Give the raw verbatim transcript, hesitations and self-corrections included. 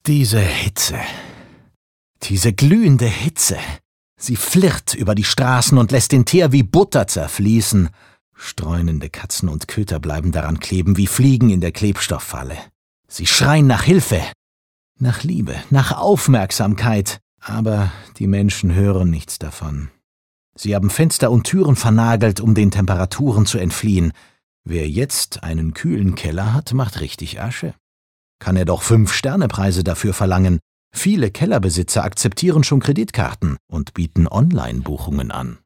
Diese Hitze. Diese glühende Hitze. Sie flirrt über die Straßen und lässt den Teer wie Butter zerfließen. Streunende Katzen und Köter bleiben daran kleben wie Fliegen in der Klebstofffalle. Sie schreien nach Hilfe, nach Liebe, nach Aufmerksamkeit. Aber die Menschen hören nichts davon. Sie haben Fenster und Türen vernagelt, um den Temperaturen zu entfliehen. Wer jetzt einen kühlen Keller hat, macht richtig Asche. Kann er doch Fünf-Sterne-Preise dafür verlangen. Viele Kellerbesitzer akzeptieren schon Kreditkarten und bieten Online-Buchungen an.